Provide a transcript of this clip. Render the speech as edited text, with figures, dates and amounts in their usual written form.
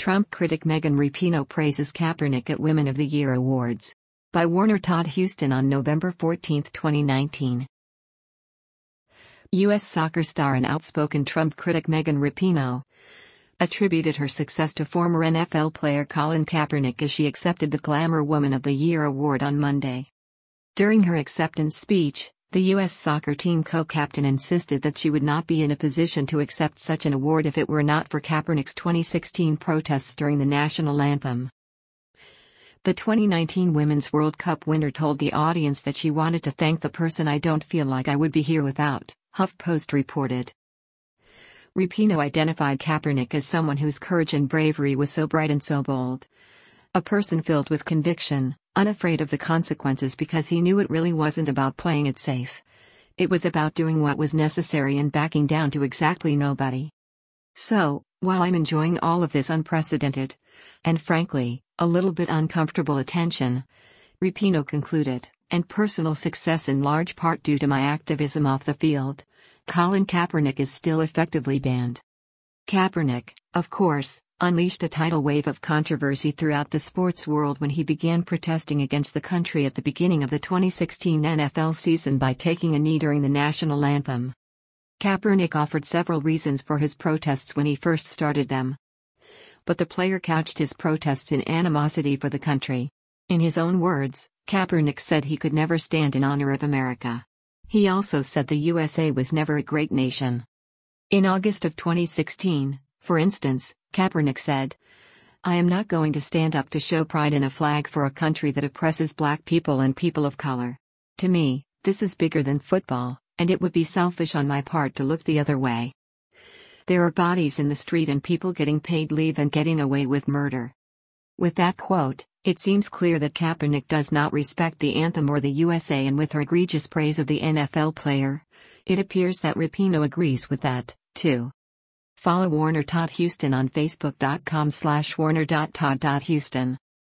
Trump critic Megan Rapinoe praises Kaepernick at Women of the Year Awards. By Warner Todd Houston on November 14, 2019. U.S. soccer star and outspoken Trump critic Megan Rapinoe attributed her success to former NFL player Colin Kaepernick as she accepted the Glamour Woman of the Year award on Monday. During her acceptance speech, the U.S. soccer team co-captain insisted that she would not be in a position to accept such an award if it were not for Kaepernick's 2016 protests during the national anthem. The 2019 Women's World Cup winner told the audience that she wanted to thank the person I don't feel like I would be here without, HuffPost reported. Rapinoe identified Kaepernick as someone whose courage and bravery was so bright and so bold. A person filled with conviction, unafraid of the consequences because he knew it really wasn't about playing it safe. It was about doing what was necessary and backing down to exactly nobody. So, while I'm enjoying all of this unprecedented, and frankly, a little bit uncomfortable attention, Rapinoe concluded, and personal success in large part due to my activism off the field, Colin Kaepernick is still effectively banned. Kaepernick, of course, unleashed a tidal wave of controversy throughout the sports world when he began protesting against the country at the beginning of the 2016 NFL season by taking a knee during the national anthem. Kaepernick offered several reasons for his protests when he first started them. But the player couched his protests in animosity for the country. In his own words, Kaepernick said he could never stand in honor of America. He also said the USA was never a great nation. In August of 2016, for instance, Kaepernick said, "I am not going to stand up to show pride in a flag for a country that oppresses black people and people of color. To me, this is bigger than football, and it would be selfish on my part to look the other way. There are bodies in the street and people getting paid leave and getting away with murder." With that quote, it seems clear that Kaepernick does not respect the anthem or the USA, and with her egregious praise of the NFL player, it appears that Rapinoe agrees with that, too. Follow Warner Todd Houston on Facebook.com/warner.todd.houston.